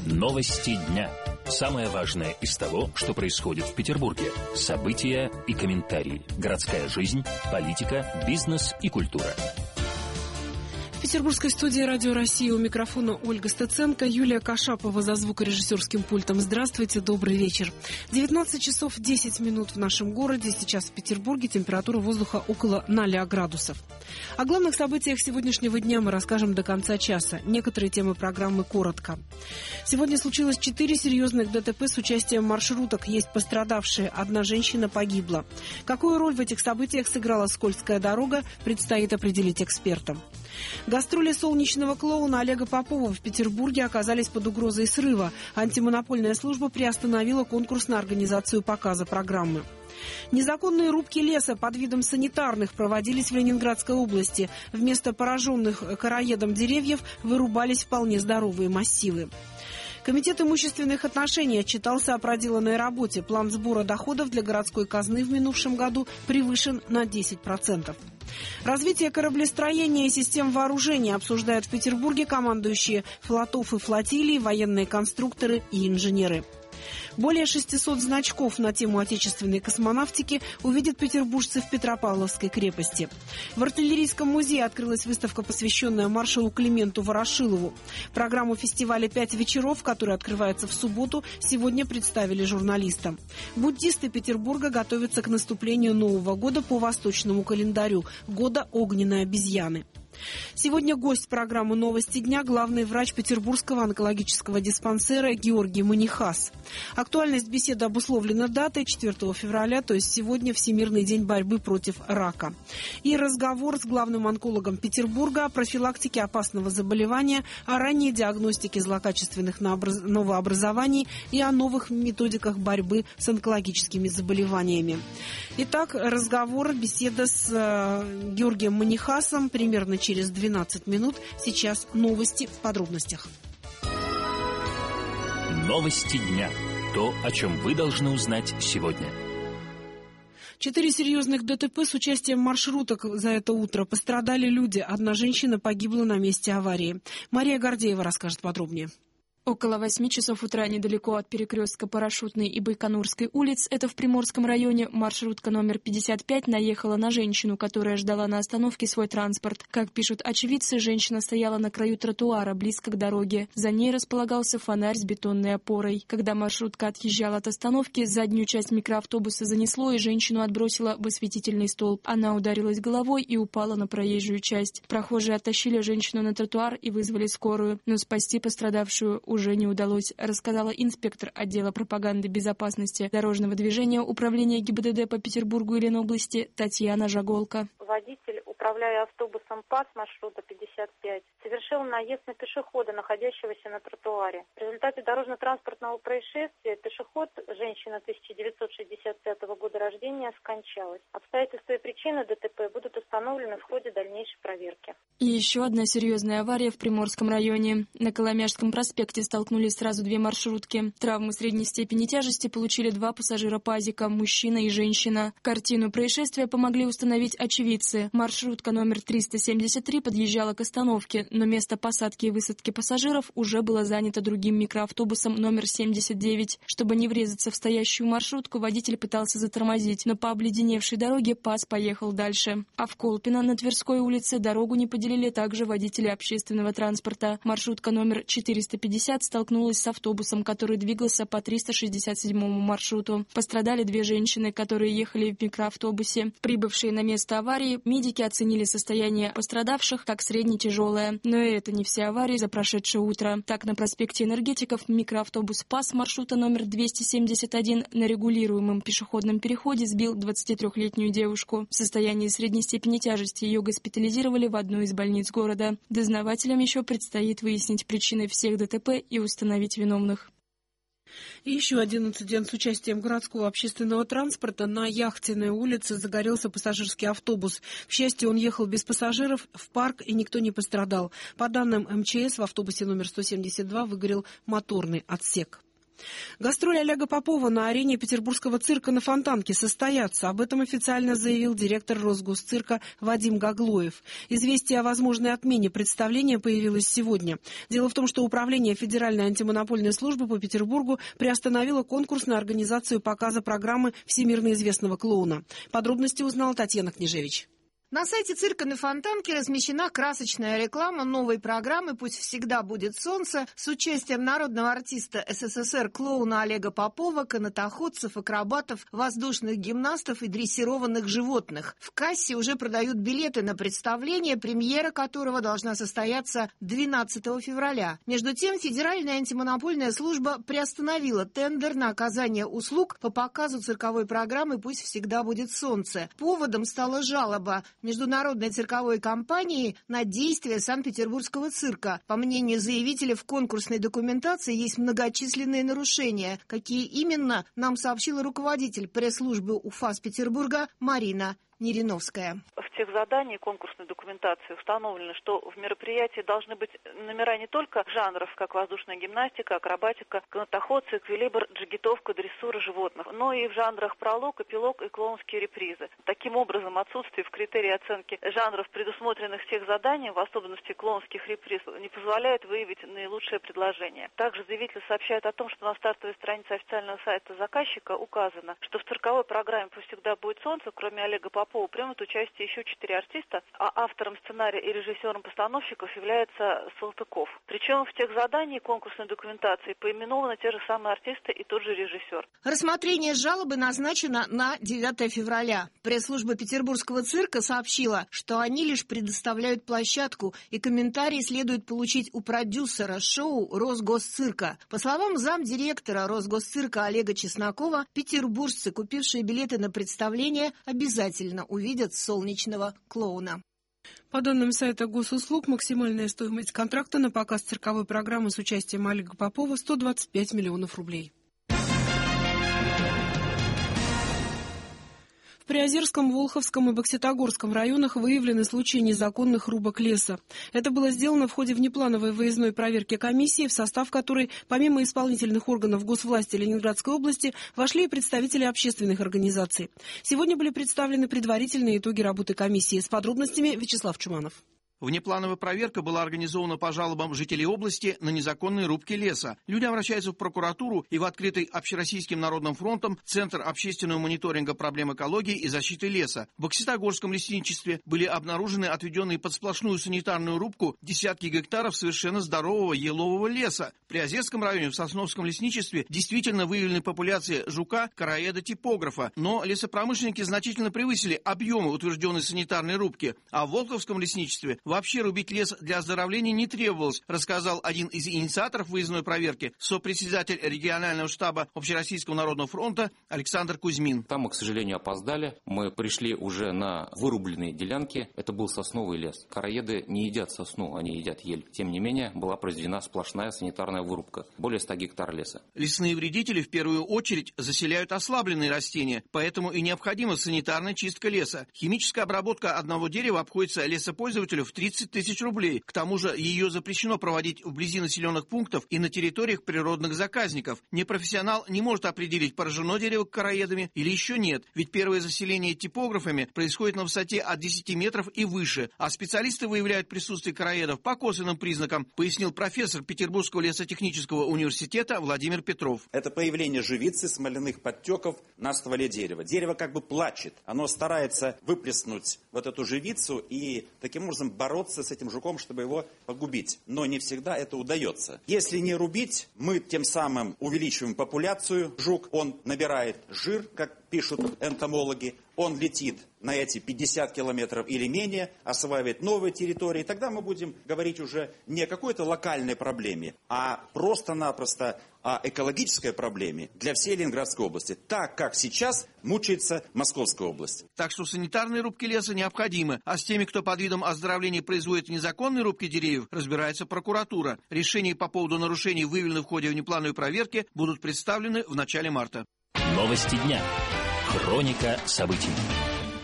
Новости дня. Самое важное из того, что происходит в Петербурге. События и комментарии. Городская жизнь, политика, бизнес и культура. В петербургской студии «Радио России» у микрофона Ольга Стеценко, Юлия Кашапова за звукорежиссерским пультом. Здравствуйте, добрый вечер. 19 часов 10 минут в нашем городе. Сейчас в Петербурге температура воздуха около 0 градусов. О главных событиях сегодняшнего дня мы расскажем до конца часа. Некоторые темы программы коротко. Сегодня случилось 4 серьезных ДТП с участием маршруток. Есть пострадавшие. Одна женщина погибла. Какую роль в этих событиях сыграла скользкая дорога, предстоит определить экспертам. Гастроли солнечного клоуна Олега Попова в Петербурге оказались под угрозой срыва. Антимонопольная служба приостановила конкурс на организацию показа программы. Незаконные рубки леса под видом санитарных проводились в Ленинградской области. Вместо пораженных короедом деревьев вырубались вполне здоровые массивы. Комитет имущественных отношений отчитался о проделанной работе. План сбора доходов для городской казны в минувшем году превышен на 10%. Развитие кораблестроения и систем вооружения обсуждают в Петербурге командующие флотов и флотилий, военные конструкторы и инженеры. Более 600 значков на тему отечественной космонавтики увидят петербуржцы в Петропавловской крепости. В артиллерийском музее открылась выставка, посвященная маршалу Клименту Ворошилову. Программу фестиваля «5 вечеров», которая открывается в субботу, сегодня представили журналистам. Буддисты Петербурга готовятся к наступлению Нового года по восточному календарю – года огненной обезьяны. Сегодня гость программы «Новости дня» – главный врач Петербургского онкологического диспансера Георгий Манихас. Актуальность беседы обусловлена датой 4 февраля, то есть сегодня Всемирный день борьбы против рака. И разговор с главным онкологом Петербурга о профилактике опасного заболевания, о ранней диагностике злокачественных новообразований и о новых методиках борьбы с онкологическими заболеваниями. Итак, беседа с Георгием Манихасом примерно через 12 минут. Сейчас новости в подробностях. Новости дня. То, о чем вы должны узнать сегодня. 4 серьезных ДТП с участием маршруток за это утро. Пострадали люди. Одна женщина погибла на месте аварии. Мария Гордеева расскажет подробнее. Около 8 часов утра недалеко от перекрестка Парашютной и Байконурской улиц, это в Приморском районе, маршрутка номер 55 наехала на женщину, которая ждала на остановке свой транспорт. Как пишут очевидцы, женщина стояла на краю тротуара, близко к дороге. За ней располагался фонарь с бетонной опорой. Когда маршрутка отъезжала от остановки, заднюю часть микроавтобуса занесло и женщину отбросило в осветительный столб. Она ударилась головой и упала на проезжую часть. Прохожие оттащили женщину на тротуар и вызвали скорую, но спасти пострадавшую уже не удалось, рассказала инспектор отдела пропаганды безопасности дорожного движения Управления ГИБДД по Петербургу и Ленобласти Татьяна Жаголка. Водитель, управляя автобусом ПАС маршрута 55, совершил наезд на пешехода, находящегося на тротуаре. В результате дорожно-транспортного происшествия пешеход, женщина 1965 года рождения, скончалась. Обстоятельства и причины ДТП будут установлены в ходе дальнейшей проверки. И еще одна серьезная авария в Приморском районе. На Коломяжском проспекте столкнулись сразу 2 маршрутки. Травмы средней степени тяжести получили 2 пассажира ПАЗика, мужчина и женщина. Картину происшествия помогли установить очевидцы. Маршрутка номер 373 подъезжала к остановке, но место посадки и высадки пассажиров уже было занято другим микроавтобусом номер 79. Чтобы не врезаться в стоящую маршрутку, водитель пытался затормозить, но по обледеневшей дороге ПАЗ поехал дальше. А в Колпино на Тверской улице дорогу не поделили также водители общественного транспорта. Маршрутка номер 450 столкнулась с автобусом, который двигался по 367-му маршруту. Пострадали 2 женщины, которые ехали в микроавтобусе. Прибывшие на место аварии, медики оценили состояние пострадавших как средне-тяжелое. Но и это не все аварии за прошедшее утро. Так, на проспекте Энергетиков микроавтобус ПАС маршрута номер 271 на регулируемом пешеходном переходе сбил 23-летнюю девушку. В состоянии средней степени тяжести ее госпитализировали в одну из больниц города. Дознавателям еще предстоит выяснить причины всех ДТП и установить виновных. И еще один инцидент с участием городского общественного транспорта. На Яхтенной улице загорелся пассажирский автобус. К счастью, он ехал без пассажиров в парк, и никто не пострадал. По данным МЧС, в автобусе номер 172 выгорел моторный отсек. Гастроли Олега Попова на арене петербургского цирка на Фонтанке состоятся. Об этом официально заявил директор Росгосцирка Вадим Гаглоев. Известие о возможной отмене представления появилось сегодня. Дело в том, что Управление Федеральной антимонопольной службы по Петербургу приостановило конкурс на организацию показа программы всемирно известного клоуна. Подробности узнала Татьяна Княжевич. На сайте цирка на Фонтанке размещена красочная реклама новой программы «Пусть всегда будет солнце» с участием народного артиста СССР клоуна Олега Попова, канатоходцев, акробатов, воздушных гимнастов и дрессированных животных. В кассе уже продают билеты на представление, премьера которого должна состояться 12 февраля. Между тем, Федеральная антимонопольная служба приостановила тендер на оказание услуг по показу цирковой программы «Пусть всегда будет солнце». Поводом стала жалоба международной цирковой компании на действия Санкт-Петербургского цирка. По мнению заявителя, в конкурсной документации есть многочисленные нарушения. Какие именно, нам сообщила руководитель пресс-службы УФАС Петербурга Марина Нериновская. В техзадании конкурсной документации установлено, что в мероприятии должны быть номера не только жанров, как воздушная гимнастика, акробатика, канатоходцы, эквилибр, джигитовка, дрессура животных, но и в жанрах пролог, эпилог и клоунские репризы. Таким образом, отсутствие в критерии оценки жанров, предусмотренных в техзадании, в особенности клоунских реприз, не позволяет выявить наилучшее предложение. Также заявитель сообщает о том, что на стартовой странице официального сайта заказчика указано, что в цирковой программе «Пусть всегда будет солнце», кроме Олега Попова, примут участие еще 4 артиста, а автором сценария и режиссером постановщиков является Салтыков. Причем в техзадании конкурсной документации поименованы те же самые артисты и тот же режиссер. Рассмотрение жалобы назначено на 9 февраля. Пресс-служба Петербургского цирка сообщила, что они лишь предоставляют площадку, и комментарии следует получить у продюсера шоу Росгосцирка. По словам замдиректора Росгосцирка Олега Чеснокова, петербуржцы, купившие билеты на представление, обязательно увидят солнечного клоуна. По данным сайта Госуслуг, максимальная стоимость контракта на показ цирковой программы с участием Олега Попова – 125 миллионов рублей. В Приозерском, Волховском и Бокситогорском районах выявлены случаи незаконных рубок леса. Это было сделано в ходе внеплановой выездной проверки комиссии, в состав которой, помимо исполнительных органов госвласти Ленинградской области, вошли и представители общественных организаций. Сегодня были представлены предварительные итоги работы комиссии. С подробностями Вячеслав Чуманов. Внеплановая проверка была организована по жалобам жителей области на незаконные рубки леса. Люди обращаются в прокуратуру и в открытый Общероссийским народным фронтом Центр общественного мониторинга проблем экологии и защиты леса. В Бокситогорском лесничестве были обнаружены отведенные под сплошную санитарную рубку десятки гектаров совершенно здорового елового леса. В Приозерском районе в Сосновском лесничестве действительно выявлены популяции жука, короеда-типографа, но лесопромышленники значительно превысили объемы утвержденной санитарной рубки, а в Волховском лесничестве вообще рубить лес для оздоровления не требовалось, рассказал один из инициаторов выездной проверки, сопредседатель регионального штаба Общероссийского народного фронта Александр Кузьмин. Там мы, к сожалению, опоздали. Мы пришли уже на вырубленные делянки. Это был сосновый лес. Короеды не едят сосну, они едят ель. Тем не менее, была произведена сплошная санитарная вырубка. Более 100 гектар леса. Лесные вредители в первую очередь заселяют ослабленные растения, поэтому и необходима санитарная чистка леса. Химическая обработка одного дерева обходится лесопользователю в 30 тысяч рублей. К тому же ее запрещено проводить вблизи населенных пунктов и на территориях природных заказников. Непрофессионал не может определить, поражено дерево короедами или еще нет, ведь первое заселение типографами происходит на высоте от 10 метров и выше, а специалисты выявляют присутствие короедов по косвенным признакам, пояснил профессор Петербургского лесотехнического университета Владимир Петров. Это появление живицы, смоляных подтеков на стволе дерева. Дерево как бы плачет, оно старается выплеснуть вот эту живицу и таким образом бороться с этим жуком, чтобы его погубить. Но не всегда это удается. Если не рубить, мы тем самым увеличиваем популяцию. Жук, он набирает жир, как пишут энтомологи, он летит на эти 50 километров или менее, осваивает новые территории. Тогда мы будем говорить уже не о какой-то локальной проблеме, а просто-напросто о экологической проблеме для всей Ленинградской области, так как сейчас мучается Московская область. Так что санитарные рубки леса необходимы, а с теми, кто под видом оздоровления производит незаконные рубки деревьев, разбирается прокуратура. Решения по поводу нарушений, выявленных в ходе внеплановой проверки, будут представлены в начале марта. Новости дня. Хроника событий.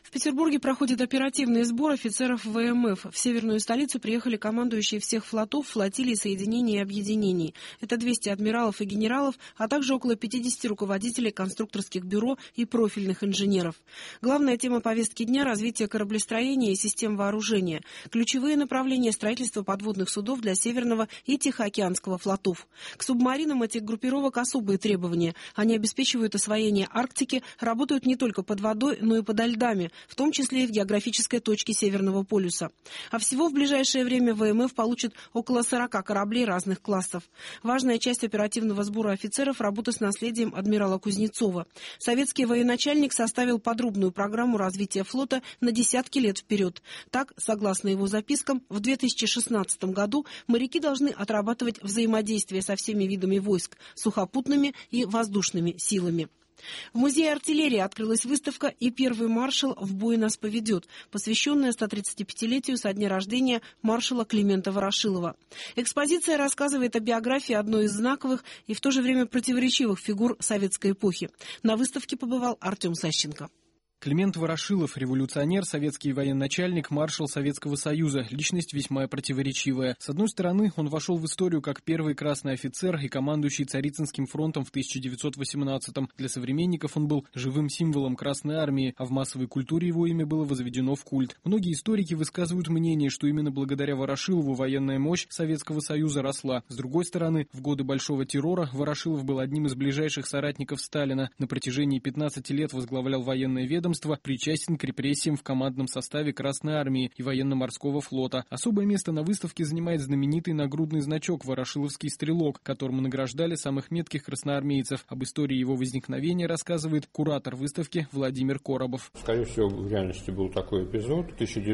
В Петербурге проходит оперативный сбор офицеров ВМФ. В северную столицу приехали командующие всех флотов, флотилий, соединений и объединений. Это 200 адмиралов и генералов, а также около 50 руководителей конструкторских бюро и профильных инженеров. Главная тема повестки дня – развитие кораблестроения и систем вооружения. Ключевые направления строительства подводных судов для Северного и Тихоокеанского флотов. К субмаринам этих группировок особые требования. Они обеспечивают освоение Арктики, работают не только под водой, но и подо льдами, в том числе и в географической точке Северного полюса. А всего в ближайшее время ВМФ получит около 40 кораблей разных классов. Важная часть оперативного сбора офицеров – работа с наследием адмирала Кузнецова. Советский военачальник составил подробную программу развития флота на десятки лет вперед. Так, согласно его запискам, в 2016 году моряки должны отрабатывать взаимодействие со всеми видами войск – сухопутными и воздушными силами. В Музее артиллерии открылась выставка «И первый маршал в бой нас поведет», посвященная 135-летию со дня рождения маршала Климента Ворошилова. Экспозиция рассказывает о биографии одной из знаковых и в то же время противоречивых фигур советской эпохи. На выставке побывал Артем Сащенко. Климент Ворошилов – революционер, советский военачальник, маршал Советского Союза. Личность весьма противоречивая. С одной стороны, он вошел в историю как первый красный офицер и командующий Царицынским фронтом в 1918-м. Для современников он был живым символом Красной армии, а в массовой культуре его имя было возведено в культ. Многие историки высказывают мнение, что именно благодаря Ворошилову военная мощь Советского Союза росла. С другой стороны, в годы Большого террора Ворошилов был одним из ближайших соратников Сталина. На протяжении 15 лет возглавлял военное ведомство, причастен к репрессиям в командном составе Красной армии и военно-морского флота. Особое место на выставке занимает знаменитый нагрудный значок «Ворошиловский стрелок», которому награждали самых метких красноармейцев. Об истории его возникновения рассказывает куратор выставки Владимир Коробов. Скорее всего, в реальности был такой эпизод. В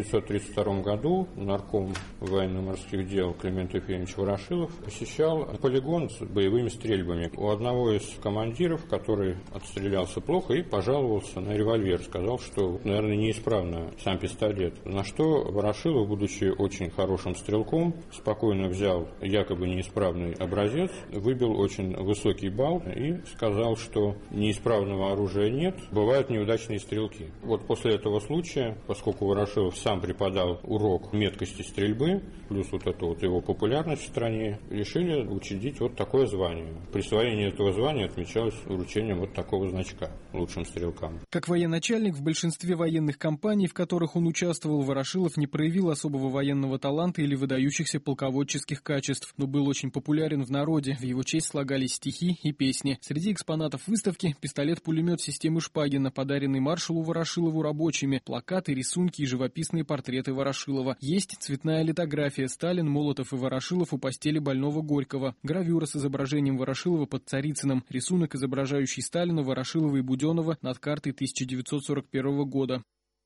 1932 году нарком военно-морских дел Климент Ефимович Ворошилов посещал полигон с боевыми стрельбами. У одного из командиров, который отстрелялся плохо и пожаловался на револьвер, сказал, что, наверное, неисправно сам пистолет. На что Ворошилов, будучи очень хорошим стрелком, спокойно взял якобы неисправный образец, выбил очень высокий балл и сказал, что неисправного оружия нет, бывают неудачные стрелки. Вот после этого случая, поскольку Ворошилов сам преподал урок меткости стрельбы, плюс вот эту вот его популярность в стране, решили учредить вот такое звание. Присвоение этого звания отмечалось вручением вот такого значка лучшим стрелкам. Как военачальник, в большинстве военных кампаний, в которых он участвовал, Ворошилов не проявил особого военного таланта или выдающихся полководческих качеств, но был очень популярен в народе, в его честь слагались стихи и песни. Среди экспонатов выставки пистолет-пулемет системы Шпагина, подаренный маршалу Ворошилову рабочими, плакаты, рисунки и живописные портреты Ворошилова. Есть цветная литография «Сталин, Молотов и Ворошилов у постели больного Горького», гравюра с изображением Ворошилова под Царицыным, рисунок, изображающий Сталина, Ворошилова и Буденова над картой 1941 года.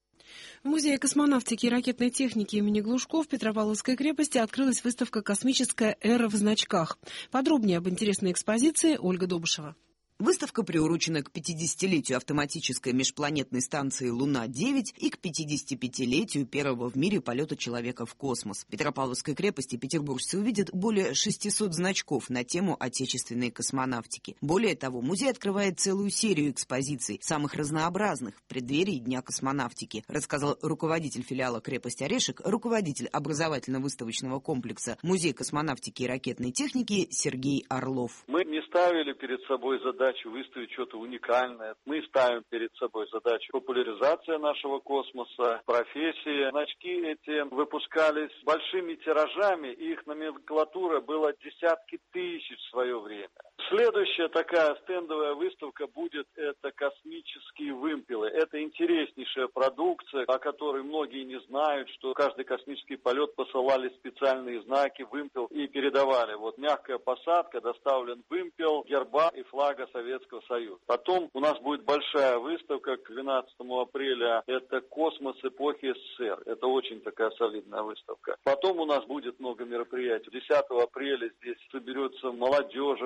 В Музее космонавтики и ракетной техники имени Глушко в Петропавловской крепости открылась выставка «Космическая эра в значках». Подробнее об интересной экспозиции Ольга Добышева. Выставка приурочена к 50-летию автоматической межпланетной станции «Луна-9» и к 55-летию первого в мире полета человека в космос. В Петропавловской крепости петербуржцы увидят более 600 значков на тему отечественной космонавтики. Более того, музей открывает целую серию экспозиций, самых разнообразных, в преддверии Дня космонавтики, рассказал руководитель филиала «Крепость Орешек», руководитель образовательно-выставочного комплекса «Музей космонавтики и ракетной техники» Сергей Орлов. Мы не ставили перед собой задачу выставить что-то уникальное. Мы ставим перед собой задачу популяризация нашего космоса, профессии. Значки эти выпускались большими тиражами, и их номенклатура была десятки тысяч в свое время. Следующая такая стендовая выставка будет — это космические вымпелы. Это интереснейшая продукция, о которой многие не знают, что каждый космический полет посылали специальные знаки, вымпел, и передавали. Вот мягкая посадка, доставлен вымпел, герба и флага Советского Союза. Потом у нас будет большая выставка к 12 апреля. Это космос эпохи СССР. Это очень такая солидная выставка. Потом у нас будет много мероприятий. 10 апреля здесь соберется молодежи много,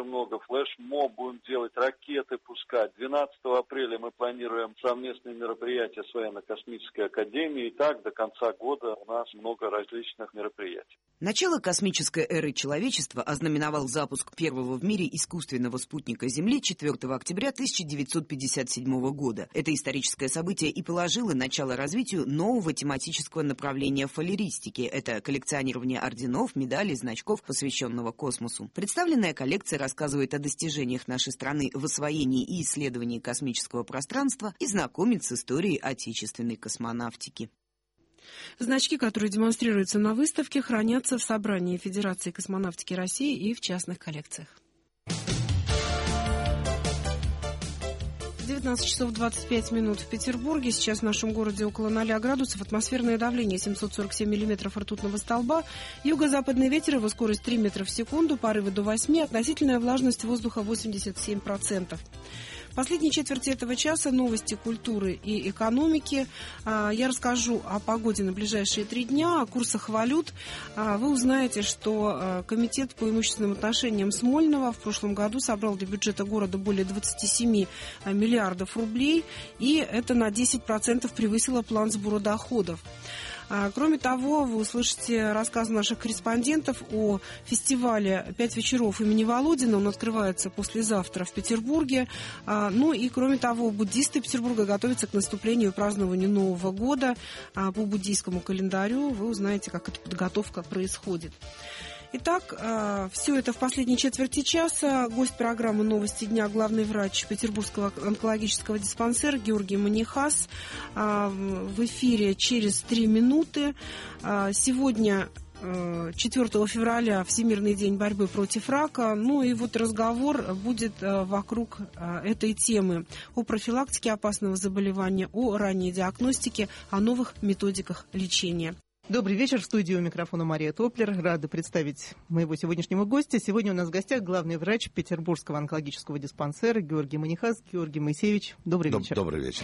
флешмоб будем делать, ракеты пускать. 12 апреля мы планируем совместные мероприятия с военно-космической академией. И так до конца года у нас много различных мероприятий. Начало космической эры человечества ознаменовал запуск первого в мире искусственного спутника Земли 4 октября 1957 года. Это историческое событие и положило начало развитию нового тематического направления фалеристики. Это коллекционирование орденов, медалей, значков, посвященного космосу. Представленная коллекция рассказывает о достижениях нашей страны в освоении и исследовании космического пространства и знакомит с историей отечественной космонавтики. Значки, которые демонстрируются на выставке, хранятся в собрании Федерации космонавтики России и в частных коллекциях. 19 часов 25 минут в Петербурге. Сейчас в нашем городе около 0 градусов. Атмосферное давление 747 миллиметров ртутного столба. Юго-западный ветер, его скорость 3 метра в секунду, порывы до 8. Относительная влажность воздуха 87%. В последней четверти этого часа новости культуры и экономики. Я расскажу о погоде на ближайшие 3 дня, о курсах валют. Вы узнаете, что комитет по имущественным отношениям Смольного в прошлом году собрал для бюджета города более 27 миллиардов рублей, и это на 10% превысило план сбора доходов. Кроме того, вы услышите рассказы наших корреспондентов о фестивале «5 вечеров» имени Володина. Он открывается послезавтра в Петербурге. Ну и, кроме того, буддисты Петербурга готовятся к наступлению и празднованию Нового года по буддийскому календарю. Вы узнаете, как эта подготовка происходит. Итак, все это в последней четверти часа. Гость программы «Новости дня» главный врач Петербургского онкологического диспансера Георгий Манихас. В эфире через 3 минуты. Сегодня 4 февраля Всемирный день борьбы против рака. Ну и вот разговор будет вокруг этой темы. О профилактике опасного заболевания, о ранней диагностике, о новых методиках лечения. Добрый вечер. В студии у микрофона Мария Топлер. Рада представить моего сегодняшнего гостя. Сегодня у нас в гостях главный врач Петербургского онкологического диспансера Георгий Манихас. Георгий Моисеевич, добрый вечер. Добрый вечер.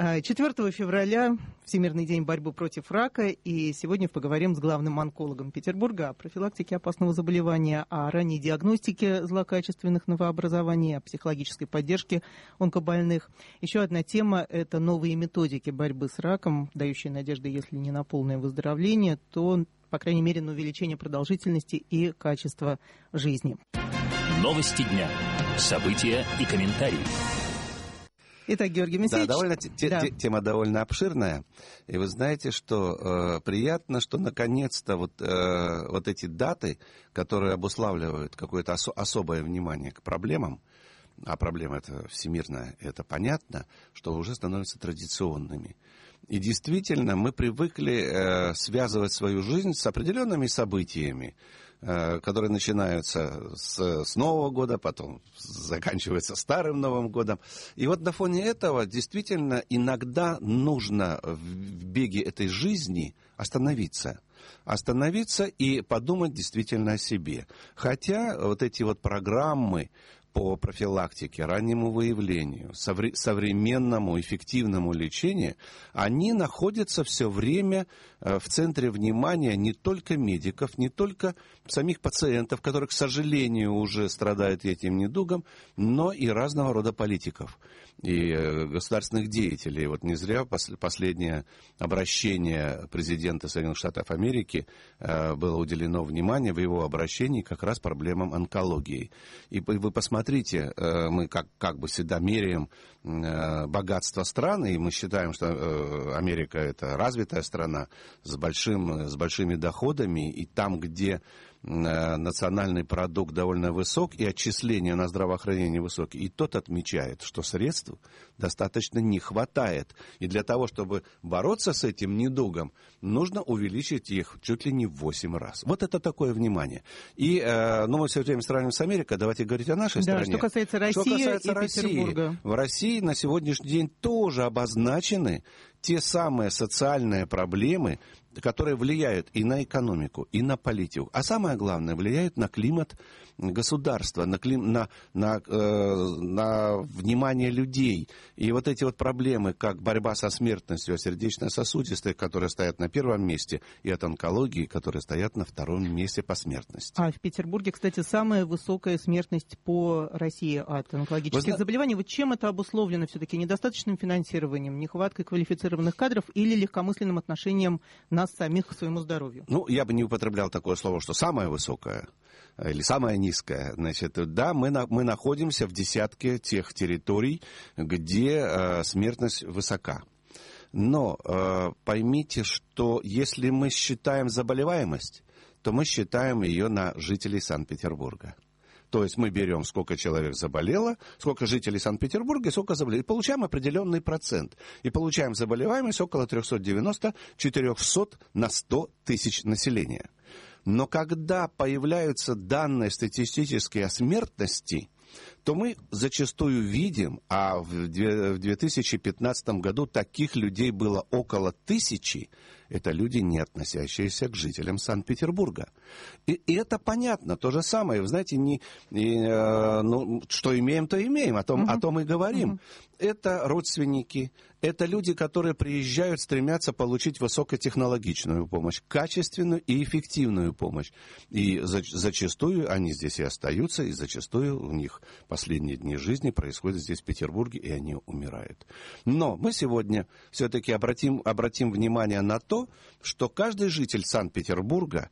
4 февраля Всемирный день борьбы против рака. И сегодня поговорим с главным онкологом Петербурга о профилактике опасного заболевания, о ранней диагностике злокачественных новообразований, о психологической поддержке онкобольных. Еще одна тема – это новые методики борьбы с раком, дающие надежды, если не на полное выздоровление, то, по крайней мере, на увеличение продолжительности и качества жизни. Новости дня. События и комментарии. Итак, Георгий Моисеевич. Тема довольно обширная. И вы знаете, что приятно, что наконец-то вот эти даты, которые обуславливают какое-то особое внимание к проблемам, а проблема это всемирная, это понятно, что уже становятся традиционными. И действительно, мы привыкли связывать свою жизнь с определенными событиями, которые начинаются с Нового года, потом заканчиваются Старым Новым годом. И вот на фоне этого действительно иногда нужно в беге этой жизни остановиться и подумать действительно о себе. Хотя вот эти вот программы по профилактике, раннему выявлению, современному эффективному лечению, они находятся все время в центре внимания не только медиков, не только самих пациентов, которые, к сожалению, уже страдают этим недугом, но и разного рода политиков и государственных деятелей. Вот не зря последнее обращение президента Соединенных Штатов Америки было уделено внимание в его обращении как раз проблемам онкологии. И вы посмотрите, мы как бы всегда меряем богатство страны, и мы считаем, что Америка это развитая страна с большими доходами, и там, где национальный продукт довольно высок, и отчисления на здравоохранение высокие. И тот отмечает, что средств достаточно не хватает. И для того, чтобы бороться с этим недугом, нужно увеличить их чуть ли не в 8 раз. Вот это такое внимание. И мы все время сравниваем с Америкой. Давайте говорить о нашей стране. Что касается России и Петербурга. В России на сегодняшний день тоже обозначены те самые социальные проблемы, которые влияют и на экономику, и на политику. А самое главное, влияют на климат государства, на внимание людей. И вот эти вот проблемы, как борьба со смертностью, сердечно-сосудистой, которые стоят на первом месте, и от онкологии, которые стоят на втором месте по смертности. А в Петербурге, кстати, самая высокая смертность по России от онкологических заболеваний. Вот чем это обусловлено все-таки? Недостаточным финансированием, нехваткой квалифицированных кадров или легкомысленным отношением нас самих к своему здоровью? Ну, я бы не употреблял такое слово, что самое высокое или самое низкое. Значит, да, мы находимся в десятке тех территорий, где смертность высока. Но поймите, что если мы считаем заболеваемость, то мы считаем ее на жителей Санкт-Петербурга. То есть мы берем, сколько человек заболело, сколько жителей Санкт-Петербурга, сколько заболело. И получаем определенный процент. И получаем заболеваемость около 390-400 на 100 тысяч населения. Но когда появляются данные статистические о смертности, то мы зачастую видим, а в 2015 году таких людей было около 1000, это люди, не относящиеся к жителям Санкт-Петербурга. И это понятно, то же самое. Вы знаете, что имеем, то имеем, о том и говорим. Это родственники, это люди, которые приезжают, стремятся получить высокотехнологичную помощь, качественную и эффективную помощь. И зачастую они здесь и остаются, и зачастую у них последние дни жизни происходят здесь, в Петербурге, и они умирают. Но мы сегодня все-таки обратим внимание на то, что каждый житель Санкт-Петербурга,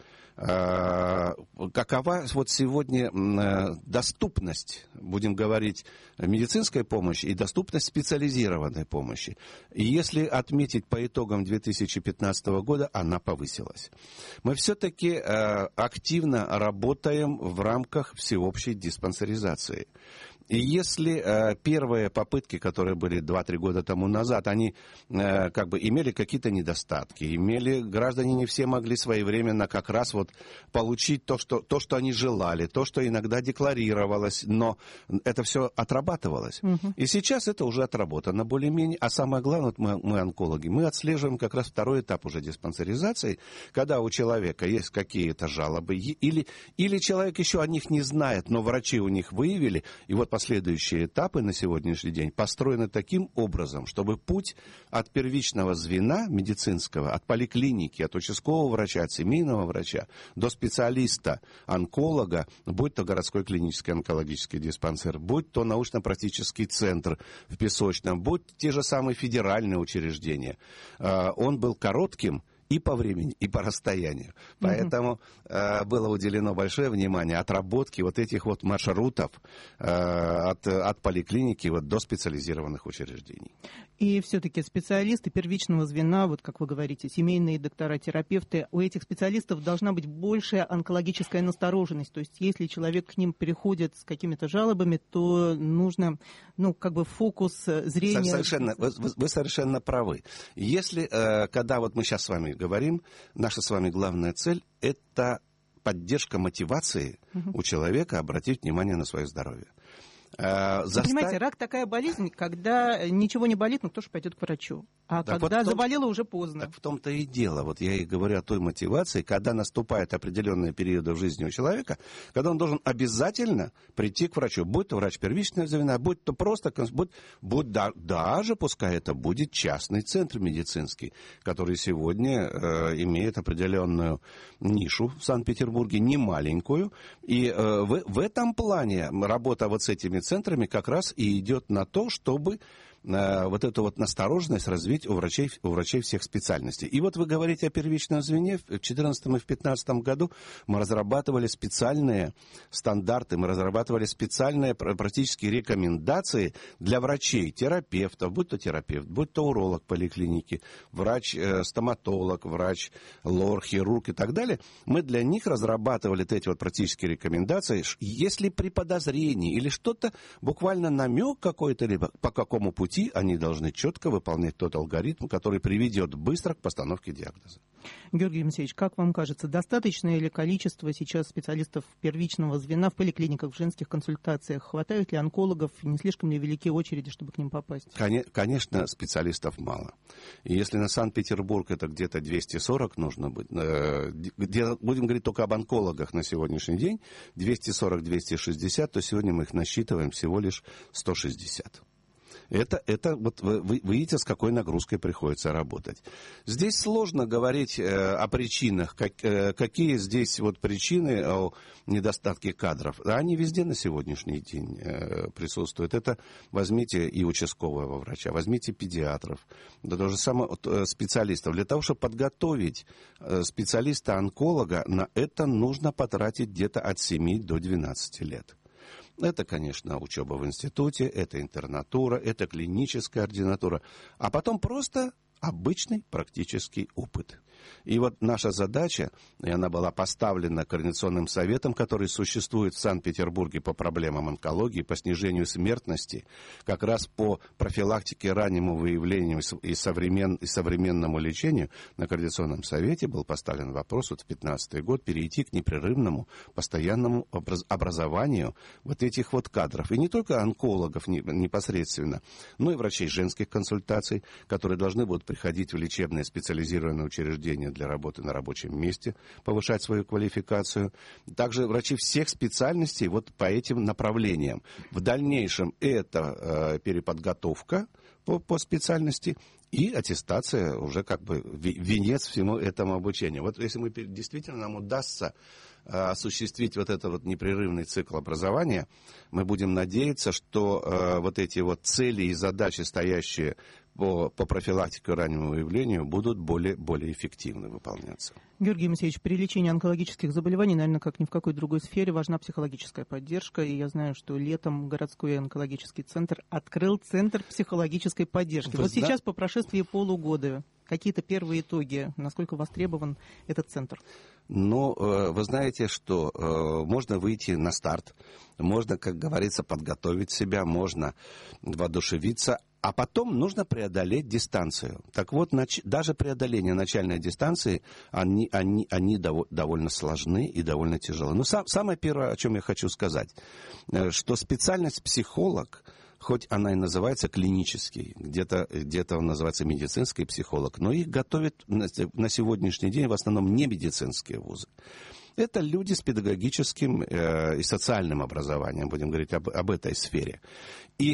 какова вот сегодня доступность, будем говорить, медицинской помощи и доступность специализированной помощи. И если отметить по итогам 2015 года, она повысилась. Мы все-таки активно работаем в рамках всеобщей диспансеризации. И если первые попытки, которые были 2-3 года тому назад, они имели какие-то недостатки, граждане не все могли своевременно как раз вот получить то, что они желали, то, что иногда декларировалось, но это все отрабатывалось. И сейчас это уже отработано более-менее. А самое главное, мы онкологи, мы отслеживаем как раз второй этап уже диспансеризации, когда у человека есть какие-то жалобы, или человек еще о них не знает, но врачи у них выявили, и вот последующие этапы на сегодняшний день построены таким образом, чтобы путь от первичного звена медицинского, от поликлиники, от участкового врача, от семейного врача до специалиста, онколога, будь то городской клинический онкологический диспансер, будь то научно-практический центр в Песочном, будь те же самые федеральные учреждения, он был коротким и по времени, и по расстоянию. Поэтому было уделено большое внимание отработке вот этих вот маршрутов от поликлиники вот до специализированных учреждений. И все-таки специалисты первичного звена, вот как вы говорите, семейные доктора, терапевты, у этих специалистов должна быть большая онкологическая настороженность. То есть если человек к ним приходит с какими-то жалобами, то нужно, фокус зрения... Вы совершенно правы. Если, когда вот мы сейчас с вами говорим, наша с вами главная цель – это поддержка мотивации у человека обратить внимание на свое здоровье. Понимаете, рак такая болезнь, когда ничего не болит, но кто же пойдет к врачу? А так когда заболело, уже поздно. Так в том-то и дело. Вот я и говорю о той мотивации, когда наступают определенные периоды в жизни у человека, когда он должен обязательно прийти к врачу. Будь то врач первичного звена, будь то просто, даже пускай это будет частный центр медицинский, который сегодня имеет определенную нишу в Санкт-Петербурге, не маленькую. И в этом плане работа вот с этими центрами как раз и идет на то, чтобы вот эту вот настороженность развить у врачей всех специальностей. И вот вы говорите о первичном звене. В 2014 и в 2015 году мы разрабатывали специальные стандарты, мы разрабатывали специальные практические рекомендации для врачей, терапевтов, будь то терапевт, будь то уролог поликлиники, врач-стоматолог, врач-лор, хирург и так далее. Мы для них разрабатывали эти вот практические рекомендации. Если при подозрении или что-то, буквально намек какой-то, либо по какому пути вести, они должны четко выполнять тот алгоритм, который приведет быстро к постановке диагноза. Георгий Моисеевич, как вам кажется, достаточное ли количество сейчас специалистов первичного звена в поликлиниках, в женских консультациях? Хватает ли онкологов? Не слишком ли велики очереди, чтобы к ним попасть? Конечно, специалистов мало. И если на Санкт-Петербург это где-то 240 нужно быть, будем говорить только об онкологах на сегодняшний день, 240-260, то сегодня мы их насчитываем всего лишь 160. Это вот вы видите, с какой нагрузкой приходится работать. Здесь сложно говорить о причинах, какие здесь вот причины о недостатке кадров. Они везде на сегодняшний день присутствуют. Это возьмите и участкового врача, возьмите педиатров, да то же самое специалистов. Для того, чтобы подготовить специалиста-онколога, на это нужно потратить где-то от 7 до 12 лет. Это, конечно, учеба в институте, это интернатура, это клиническая ординатура, а потом просто обычный практический опыт. И вот наша задача, и она была поставлена Координационным советом, который существует в Санкт-Петербурге по проблемам онкологии, по снижению смертности, как раз по профилактике, раннему выявлению и современному лечению. На Координационном совете был поставлен вопрос вот в 2015 год перейти к непрерывному, постоянному образованию вот этих вот кадров. И не только онкологов непосредственно, но и врачей женских консультаций, которые должны будут приходить в лечебные специализированные учреждения для работы на рабочем месте, повышать свою квалификацию. Также врачи всех специальностей вот по этим направлениям. В дальнейшем это переподготовка по специальности и аттестация уже как бы венец всему этому обучению. Вот если мы действительно нам удастся осуществить вот этот вот непрерывный цикл образования, мы будем надеяться, что вот эти вот цели и задачи, стоящие по профилактике и раннему выявлению, будут более эффективно выполняться. Георгий Моисеевич, при лечении онкологических заболеваний, наверное, как ни в какой другой сфере, важна психологическая поддержка. И я знаю, что летом городской онкологический центр открыл центр психологической поддержки. Вот сейчас, по прошествии полугода, какие-то первые итоги, насколько востребован этот центр? Ну, вы знаете, что можно выйти на старт, можно, как говорится, подготовить себя, можно воодушевиться, а потом нужно преодолеть дистанцию. Так вот, даже преодоление начальной дистанции, они довольно сложны и довольно тяжелы. Но самое первое, о чем я хочу сказать, что специальность психолог, хоть она и называется клинический, где-то он называется медицинский психолог, но их готовят на сегодняшний день в основном не медицинские вузы. Это люди с педагогическим и социальным образованием, будем говорить об этой сфере. И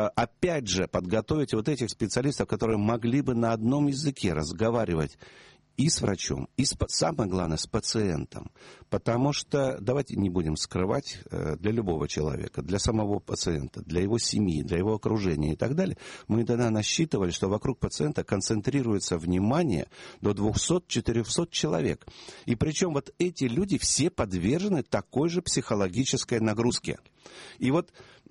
опять же подготовить вот этих специалистов, которые могли бы на одном языке разговаривать и с врачом, и самое главное, с пациентом. Потому что, давайте не будем скрывать, для любого человека, для самого пациента, для его семьи, для его окружения и так далее, мы тогда насчитывали, что вокруг пациента концентрируется внимание до 200-400 человек. И причем вот эти люди все подвержены такой же психологической нагрузке. И вот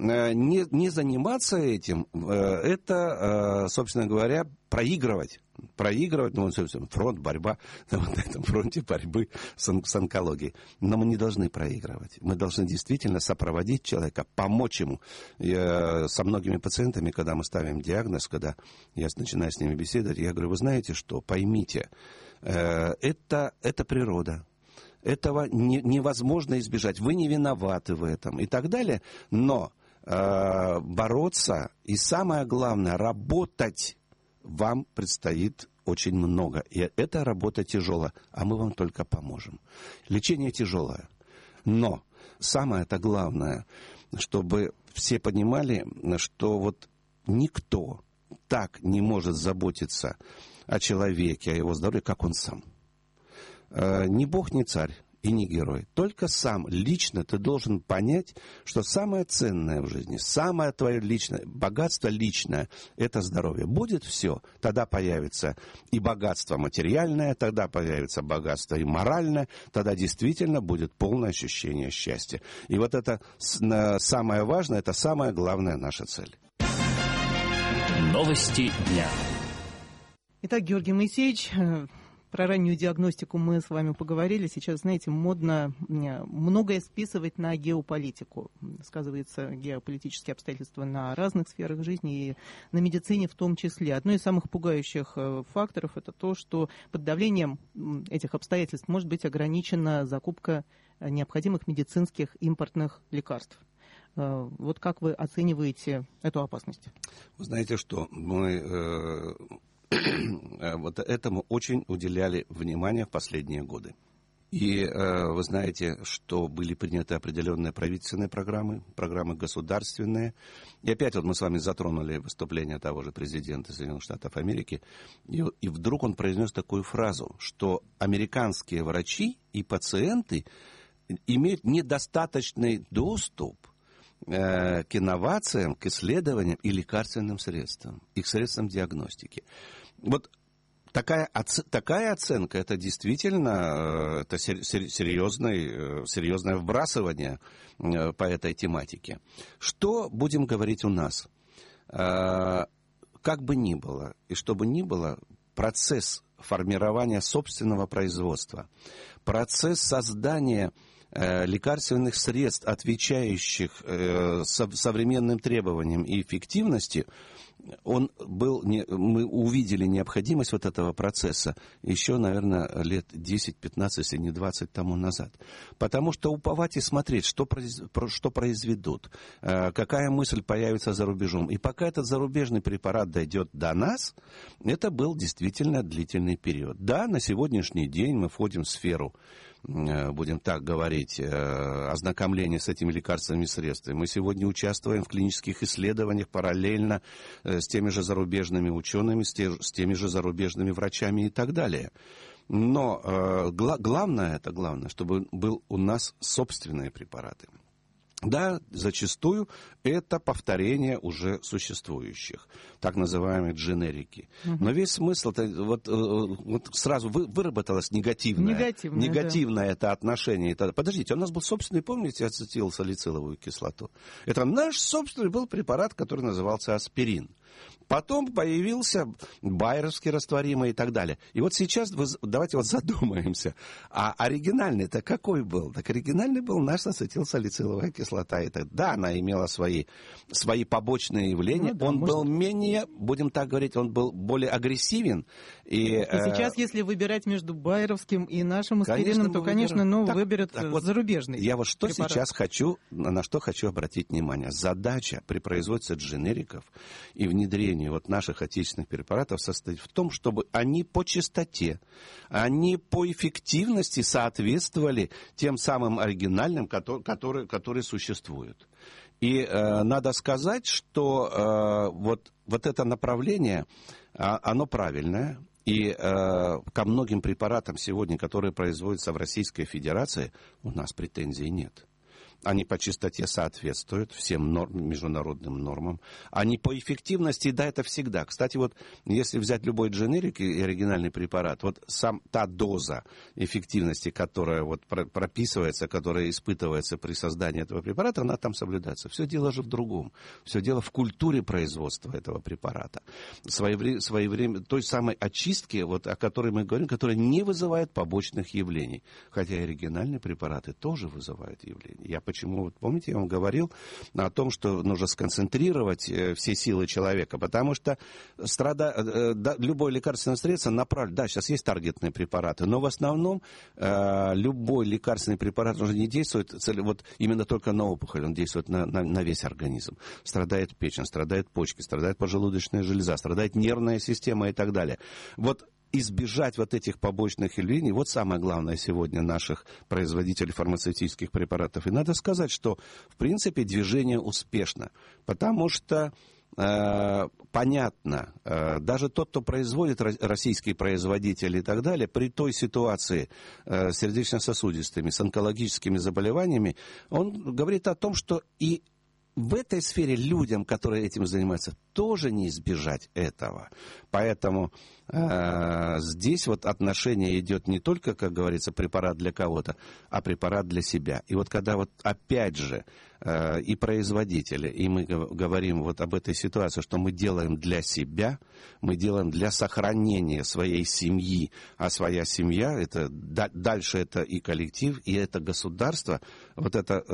не заниматься этим, это, собственно говоря, проигрывать, ну, фронт, борьба, на вот этом фронте борьбы с онкологией. Но мы не должны проигрывать. Мы должны действительно сопроводить человека, помочь ему. Со многими пациентами, когда мы ставим диагноз, когда я начинаю с ними беседовать, я говорю, вы знаете что, поймите, это природа. Этого невозможно избежать. Вы не виноваты в этом и так далее. Но бороться и, самое главное, работать вам предстоит очень много. И эта работа тяжелая, а мы вам только поможем. Лечение тяжелое. Но самое-то главное, чтобы все понимали, что вот никто так не может заботиться о человеке, о его здоровье, как он сам. Ни бог, ни царь и не герой. Только сам лично ты должен понять, что самое ценное в жизни, самое твое личное, богатство личное, это здоровье. Будет все, тогда появится и богатство материальное, тогда появится богатство и моральное, тогда действительно будет полное ощущение счастья. И вот это самое важное, это самая главная наша цель. Новости дня. Итак, Георгий Моисеевич, Про раннюю диагностику мы с вами поговорили. Сейчас, знаете, модно многое списывать на геополитику. Сказываются геополитические обстоятельства на разных сферах жизни и на медицине в том числе. Одно из самых пугающих факторов – это то, что под давлением этих обстоятельств может быть ограничена закупка необходимых медицинских импортных лекарств. Вот как вы оцениваете эту опасность? Вы знаете, что мы вот этому очень уделяли внимание в последние годы. И вы знаете, что были приняты определенные правительственные программы государственные. И опять вот мы с вами затронули выступление того же президента Соединенных Штатов Америки. И вдруг он произнес такую фразу, что американские врачи и пациенты имеют недостаточный доступ к инновациям, к исследованиям и лекарственным средствам, и к средствам диагностики. Вот такая оценка, это действительно это серьезное вбрасывание по этой тематике. Что будем говорить у нас? Как бы ни было, и что бы ни было, процесс формирования собственного производства, процесс создания лекарственных средств, отвечающих современным требованиям и эффективности, мы увидели необходимость вот этого процесса еще, наверное, лет 10-15, если не 20 тому назад. Потому что уповать и смотреть, что произведут, какая мысль появится за рубежом. И пока этот зарубежный препарат дойдет до нас, это был действительно длительный период. Да, на сегодняшний день мы входим в сферу, будем так говорить, ознакомления с этими лекарственными средствами. Мы сегодня участвуем в клинических исследованиях параллельно с теми же зарубежными учеными, с теми же зарубежными врачами и так далее. Но главное, чтобы был у нас собственные препараты. Да, зачастую это повторение уже существующих, так называемые дженерики. Но весь смысл, вот сразу выработалось негативное это отношение. Подождите, у нас был собственный, помните, ацетилсалициловую кислоту? Это наш собственный был препарат, который назывался аспирин. Потом появился байеровский растворимый и так далее. И вот сейчас давайте вот задумаемся, а оригинальный-то какой был? Так оригинальный был наш ацетилсалициловая кислота. Да, она имела свои побочные явления. Он был менее, будем так говорить, он был более агрессивен. И сейчас, если выбирать между байеровским и нашим аспирином, то, конечно, выберут зарубежный. Я вот на что хочу обратить внимание. Задача при производстве дженериков и внедрении вот наших отечественных препаратов состоит в том, чтобы они по частоте, они по эффективности соответствовали тем самым оригинальным, которые существуют. И надо сказать, что вот это направление, оно правильное. И ко многим препаратам сегодня, которые производятся в Российской Федерации, у нас претензий нет. Они по частоте соответствуют всем международным нормам. Они по эффективности, да, это всегда. Кстати, вот если взять любой дженерик и оригинальный препарат, вот та доза эффективности, которая вот прописывается, которая испытывается при создании этого препарата, она там соблюдается. Все дело же в другом. Все дело в культуре производства этого препарата. Своевременно той самой очистки, вот, о которой мы говорим, которая не вызывает побочных явлений. Хотя оригинальные препараты тоже вызывают явления. Почему? Вот помните, я вам говорил о том, что нужно сконцентрировать все силы человека, потому что любое лекарственное средство направлено... Да, сейчас есть таргетные препараты, но в основном любой лекарственный препарат уже не действует вот именно только на опухоль, он действует на весь организм. Страдает печень, страдают почки, страдает поджелудочная железа, страдает нервная система и так далее. Вот избежать вот этих побочных явлений, вот самое главное сегодня наших производителей фармацевтических препаратов. И надо сказать, что, в принципе, движение успешно, потому что понятно, даже тот, кто производит, российские производители и так далее, при той ситуации с сердечно-сосудистыми, с онкологическими заболеваниями, он говорит о том, что и в этой сфере людям, которые этим занимаются, тоже не избежать этого. Поэтому здесь вот отношение идет не только, как говорится, препарат для кого-то, а препарат для себя. И вот когда вот опять же и производители, и мы говорим вот об этой ситуации, что мы делаем для себя, мы делаем для сохранения своей семьи, а своя семья, это дальше это и коллектив, и это государство, вот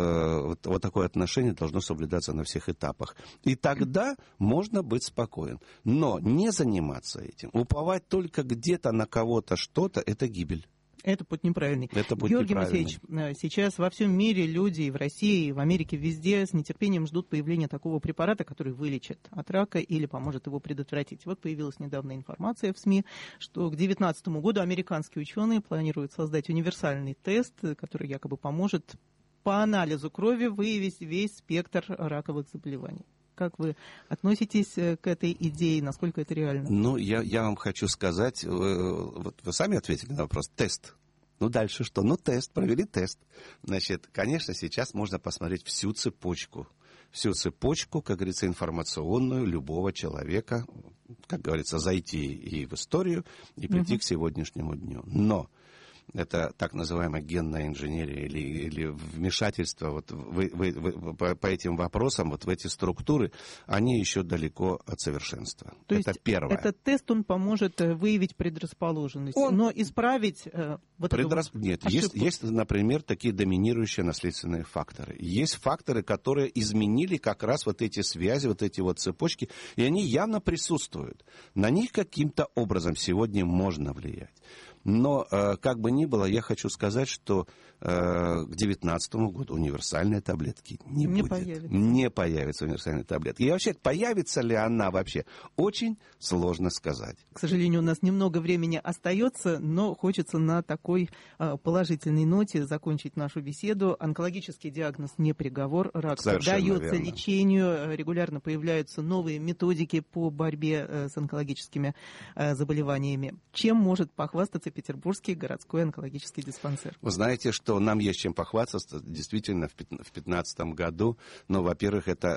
такое отношение должно соблюдаться на всех этапах. И тогда можно быть спокоен. Но не заниматься этим, уповать только где-то на кого-то что-то, это гибель. Это путь неправильный. Георгий Моисеевич, сейчас во всем мире люди, и в России, и в Америке, везде с нетерпением ждут появления такого препарата, который вылечит от рака или поможет его предотвратить. Вот появилась недавно информация в СМИ, что к 2019 году американские ученые планируют создать универсальный тест, который якобы поможет по анализу крови выявить весь спектр раковых заболеваний. Как вы относитесь к этой идее, насколько это реально? Ну, я вам хочу сказать, вот вы сами ответили на вопрос, тест. Ну, дальше что? Ну, тест, провели тест. Значит, конечно, сейчас можно посмотреть всю цепочку, как говорится, информационную любого человека, как говорится, зайти и в историю, и прийти к сегодняшнему дню. Но это так называемая генная инженерия или вмешательство вот по этим вопросам, вот в эти структуры, они еще далеко от совершенства. То это есть первое. Этот тест, он поможет выявить предрасположенность, но исправить Нет, есть, например, такие доминирующие наследственные факторы. Есть факторы, которые изменили как раз вот эти связи, вот эти вот цепочки, и они явно присутствуют. На них каким-то образом сегодня можно влиять. Но, как бы ни было, я хочу сказать, что к 2019 году универсальной таблетки не будет. Не появится универсальной таблетки. И вообще, появится ли она вообще, очень сложно сказать. К сожалению, у нас немного времени остается, но хочется на такой положительной ноте закончить нашу беседу. Онкологический диагноз не приговор, рак поддается лечению, регулярно появляются новые методики по борьбе с онкологическими заболеваниями. Чем может похвастаться Петербургский городской онкологический диспансер? Вы знаете, что нам есть чем похвастаться. Действительно, в 2015 году, ну, во-первых, это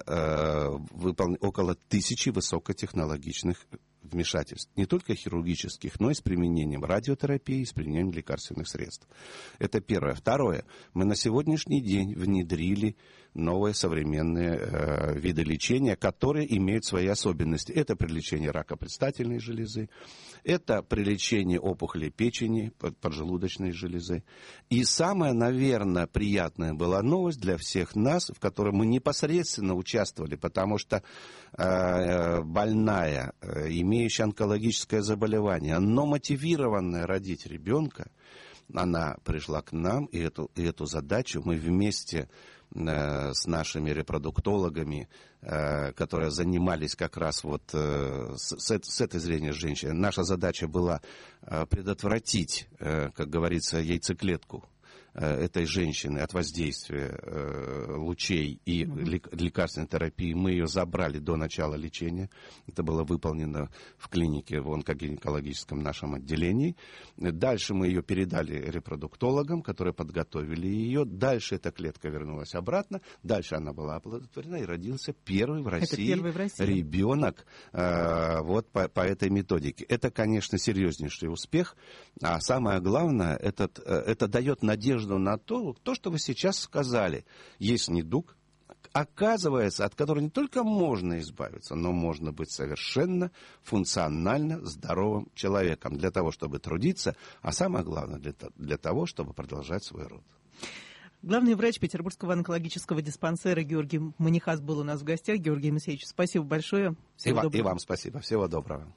около 1000 высокотехнологичных вмешательств. Не только хирургических, но и с применением радиотерапии, с применением лекарственных средств. Это первое. Второе. Мы на сегодняшний день внедрили новые современные виды лечения, которые имеют свои особенности. Это при лечении рака предстательной железы, это при лечении опухолей печени, поджелудочной железы. И самая, наверное, приятная была новость для всех нас, в которой мы непосредственно участвовали, потому что больная, имеющая онкологическое заболевание, но мотивированная родить ребенка, она пришла к нам, и эту задачу мы вместе с нашими репродуктологами, которые занимались как раз вот с этой зрения женщины. Наша задача была предотвратить, как говорится, яйцеклетку этой женщины от воздействия лучей и лекарственной терапии. Мы ее забрали до начала лечения. Это было выполнено в клинике в онкогинекологическом нашем отделении. Дальше мы ее передали репродуктологам, которые подготовили ее. Дальше эта клетка вернулась обратно. Дальше она была оплодотворена, и родился первый в России ребенок вот по этой методике. Это, конечно, серьезнейший успех. А самое главное, это дает надежду на то, что вы сейчас сказали. Есть недуг, оказывается, от которого не только можно избавиться, но можно быть совершенно функционально здоровым человеком для того, чтобы трудиться, а самое главное, для того, чтобы продолжать свой род. Главный врач Петербургского онкологического диспансера Георгий Манихас был у нас в гостях. Георгий Моисеевич, спасибо большое. И вам спасибо. Всего доброго.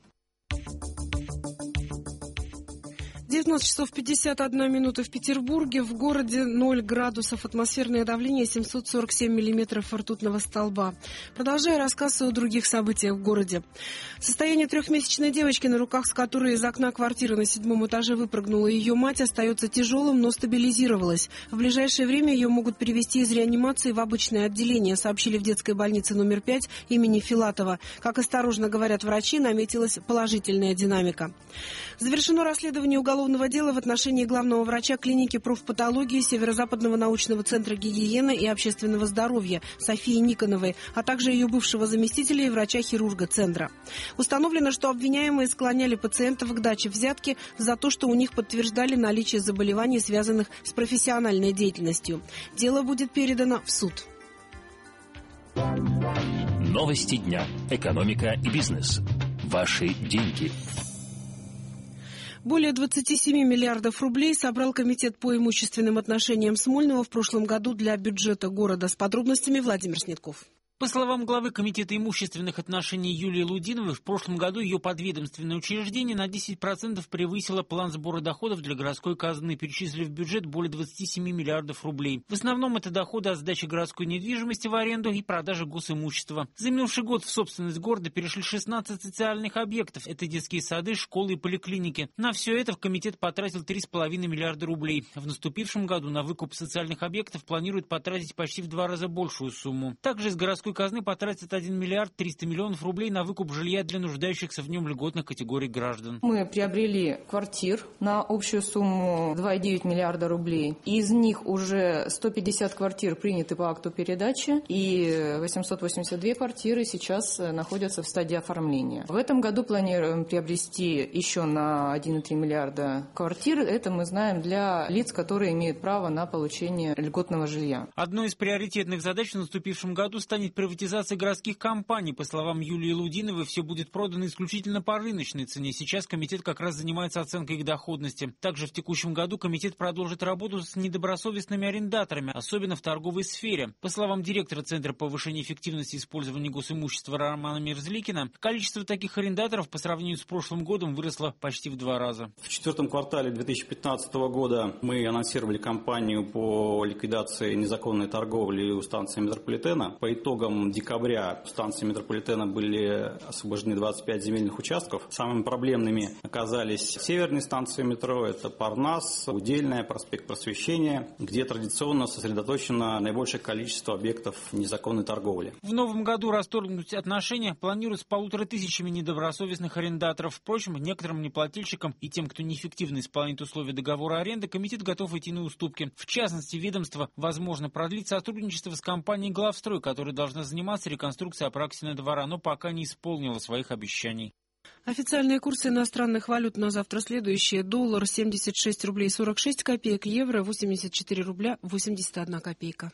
19 часов 51 минута в Петербурге. В городе 0 градусов, атмосферное давление 747 миллиметров ртутного столба. Продолжая рассказ о других событиях в городе. Состояние трехмесячной девочки, на руках с которой из окна квартиры на 7-м этаже выпрыгнула ее мать, остается тяжелым, но стабилизировалась. В ближайшее время ее могут перевести из реанимации в обычное отделение, сообщили в детской больнице номер 5 имени Филатова. Как осторожно говорят врачи, наметилась положительная динамика. Завершено расследование уголовного уголовного дела в отношении главного врача клиники профпатологии Северо-Западного научного центра гигиены и общественного здоровья Софии Никоновой, а также ее бывшего заместителя и врача-хирурга центра. Установлено, что обвиняемые склоняли пациентов к даче взятки за то, что у них подтверждали наличие заболеваний, связанных с профессиональной деятельностью. Дело будет передано в суд. Новости дня. Экономика и бизнес. Ваши деньги. Более 27 миллиардов рублей собрал Комитет по имущественным отношениям Смольного в прошлом году для бюджета города. С подробностями Владимир Снетков. По словам главы Комитета имущественных отношений Юлии Лудиновой, в прошлом году ее подведомственное учреждение на 10% превысило план сбора доходов для городской казны, перечислив в бюджет более 27 миллиардов рублей. В основном это доходы от сдачи городской недвижимости в аренду и продажи госимущества. За минувший год в собственность города перешли 16 социальных объектов. Это детские сады, школы и поликлиники. На все это в комитет потратил 3,5 миллиарда рублей. В наступившем году на выкуп социальных объектов планируют потратить почти в 2 раза большую сумму. Также из городской казны потратят 1 миллиард 300 миллионов рублей на выкуп жилья для нуждающихся в нем льготных категорий граждан. Мы приобрели квартир на общую сумму 2,9 миллиарда рублей. Из них уже 150 квартир приняты по акту передачи, и 882 квартиры сейчас находятся в стадии оформления. В этом году планируем приобрести еще на 1,3 миллиарда квартир. Это мы знаем для лиц, которые имеют право на получение льготного жилья. Одной из приоритетных задач в наступившем году станет приватизация городских компаний. По словам Юлии Лудиновой, все будет продано исключительно по рыночной цене. Сейчас комитет как раз занимается оценкой их доходности. Также в текущем году комитет продолжит работу с недобросовестными арендаторами, особенно в торговой сфере. По словам директора Центра повышения эффективности использования госимущества Романа Мерзликина, количество таких арендаторов по сравнению с прошлым годом выросло почти в 2 раза. В 4 квартале 2015 года мы анонсировали кампанию по ликвидации незаконной торговли у станции метрополитена. По итогам декабря в станции метрополитена были освобождены 25 земельных участков. Самыми проблемными оказались северные станции метро, это Парнас, Удельная, проспект Просвещения, где традиционно сосредоточено наибольшее количество объектов незаконной торговли. В новом году расторгнуть отношения планируют с 1500 недобросовестных арендаторов. Впрочем, некоторым неплательщикам и тем, кто неэффективно исполняет условия договора аренды, комитет готов идти на уступки. В частности, ведомство, возможно, продлит сотрудничество с компанией «Главстрой», которая должна заниматься реконструкцией Апраксина двора, но пока не исполнила своих обещаний. Официальные курсы иностранных валют на завтра следующие. Доллар 76 рублей 46 копеек, евро 84 рубля 81 копейка.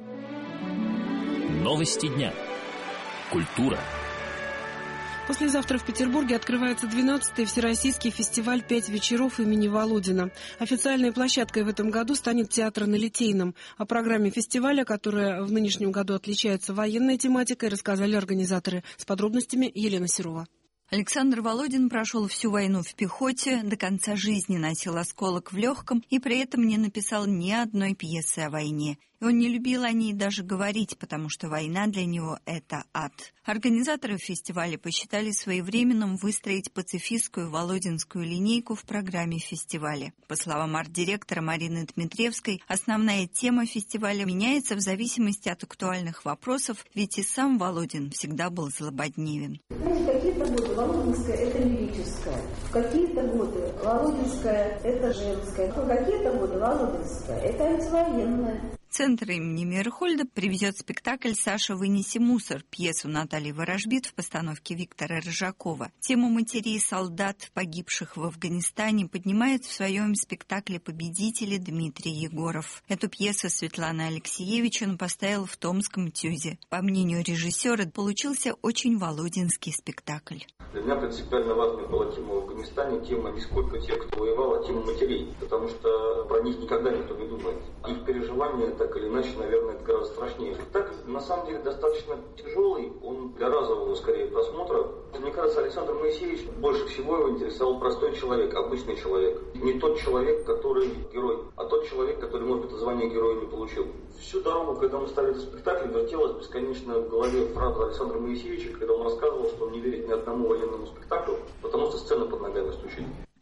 Новости дня. Культура. Послезавтра в Петербурге открывается 12-й Всероссийский фестиваль «5 вечеров» имени Володина. Официальной площадкой в этом году станет театр на Литейном. О программе фестиваля, которая в нынешнем году отличается военной тематикой, рассказали организаторы. С подробностями Елена Серова. Александр Володин прошел всю войну в пехоте, до конца жизни носил осколок в легком и при этом не написал ни одной пьесы о войне. И он не любил о ней даже говорить, потому что война для него – это ад. Организаторы фестиваля посчитали своевременным выстроить пацифистскую володинскую линейку в программе фестиваля. По словам арт-директора Марины Дмитриевской, основная тема фестиваля меняется в зависимости от актуальных вопросов, ведь и сам Володин всегда был злободневен. Какие-то годы Володинская – это лирическая, в какие-то годы Володинская – это женская, в какие-то годы Володинская – это антивоенная. Центр имени Мейерхольда привезет спектакль «Саша, вынеси мусор», пьесу Натальи Ворожбит в постановке Виктора Рыжакова. Тему матерей солдат, погибших в Афганистане, поднимает в своем спектакле «Победители» Дмитрий Егоров. Эту пьесу Светлана Алексеевич он поставил в Томском ТЮЗе. По мнению режиссера, получился очень володинский спектакль. Для меня принципиально важной была тема в Афганистане, тема не сколько тех, кто воевал, а тема матерей, потому что про них никогда никто не думает. Их переживания, так или иначе, наверное, это гораздо страшнее. Спектакль, на самом деле, достаточно тяжелый, он для разового, скорее, просмотра. Мне кажется, Александр Моисеевич больше всего его интересовал простой человек, обычный человек. Не тот человек, который герой, а тот человек, который, может быть, звание героя не получил. Всю дорогу, когда мы ставили этот спектакль, вертелась бесконечно в голове фраза Александра Моисеевича, когда он рассказывал, что он не верит ни одному военному спектаклю, потому что сцена под ногами стучит.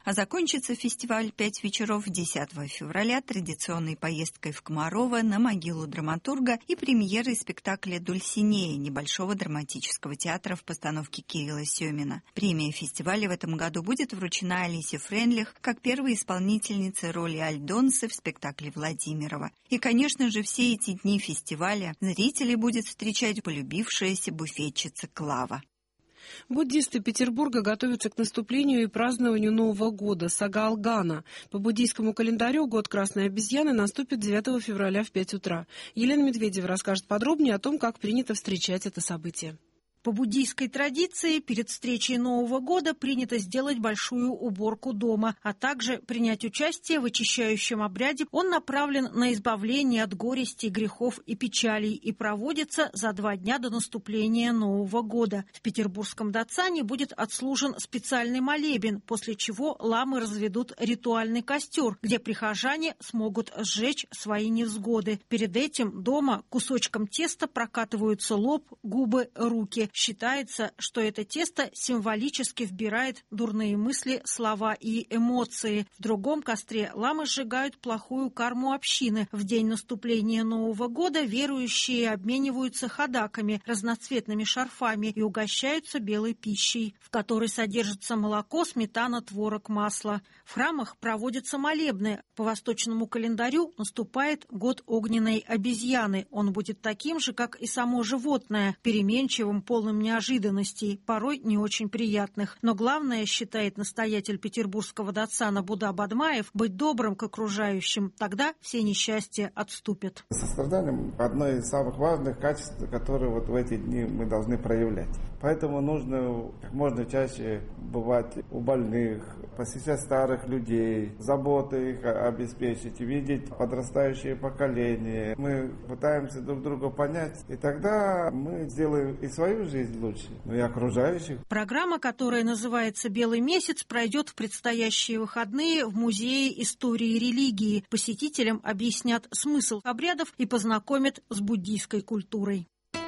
А закончится фестиваль 5 вечеров 10 февраля традиционной поездкой в Комарово на могилу драматурга и премьерой спектакля «Дульсинея» небольшого драматического театра в постановке Кирилла Семина. Премия фестиваля в этом году будет вручена Алисе Френдлих как первой исполнительнице роли Альдонсы в спектакле Владимирова. И, конечно же, все эти дни фестиваля зрители будет встречать полюбившаяся буфетчица Клава. Буддисты Петербурга готовятся к наступлению и празднованию Нового года Сагаалгана. По буддийскому календарю год Красной обезьяны наступит 9 февраля в 5 утра. Елена Медведева расскажет подробнее о том, как принято встречать это событие. По буддийской традиции перед встречей Нового года принято сделать большую уборку дома, а также принять участие в очищающем обряде. Он направлен на избавление от горести, грехов и печалей и проводится за 2 дня до наступления Нового года. В петербургском Дацане будет отслужен специальный молебен, после чего ламы разведут ритуальный костер, где прихожане смогут сжечь свои невзгоды. Перед этим дома кусочком теста прокатываются лоб, губы, руки. Считается, что это тесто символически вбирает дурные мысли, слова и эмоции. В другом костре ламы сжигают плохую карму общины. В день наступления Нового года верующие обмениваются ходаками, разноцветными шарфами и угощаются белой пищей, в которой содержится молоко, сметана, творог, масло. В храмах проводятся молебны. По восточному календарю наступает год огненной обезьяны. Он будет таким же, как и само животное, переменчивым, полным неожиданностей, порой не очень приятных. Но главное, считает настоятель петербургского Дацана Буда Бадмаев, быть добрым к окружающим. Тогда все несчастья отступят. Сострадание – одно из самых важных качеств, которые в эти дни мы должны проявлять. Поэтому нужно как можно чаще бывать у больных, посещать старых людей, заботы их обеспечить, видеть подрастающее поколение. Мы пытаемся друг друга понять, и тогда мы сделаем и свою жизнь лучше, но и окружающих. Программа, которая называется «Белый месяц», пройдет в предстоящие выходные в Музее истории и религии. Посетителям объяснят смысл обрядов и познакомят с буддийской культурой.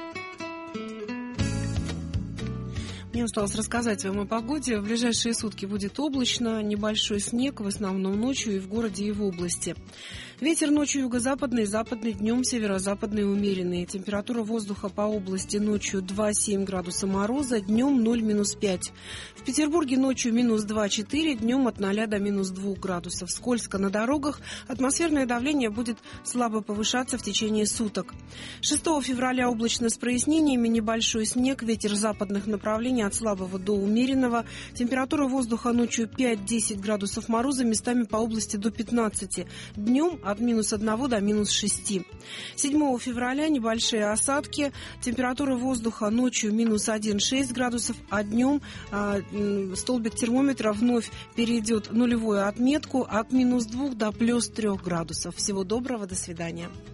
Мне осталось рассказать вам о погоде. В ближайшие сутки будет облачно, небольшой снег, в основном ночью и в городе, и в области. Ветер ночью юго-западный, западный, днем северо-западный умеренный. Температура воздуха по области ночью 2-7 градуса мороза, днем 0-5. В Петербурге ночью -2-4, днем от 0 до -2 градусов. Скользко на дорогах, атмосферное давление будет слабо повышаться в течение суток. 6 февраля облачно с прояснениями, небольшой снег, ветер западных направлений от слабого до умеренного. Температура воздуха ночью 5-10 градусов мороза, местами по области до 15. Днем от -1 до -6. 7 февраля небольшие осадки. Температура воздуха ночью -1-6 градусов, а днем столбик термометра вновь перейдет нулевую отметку от -2 до +3 градусов. Всего доброго, до свидания.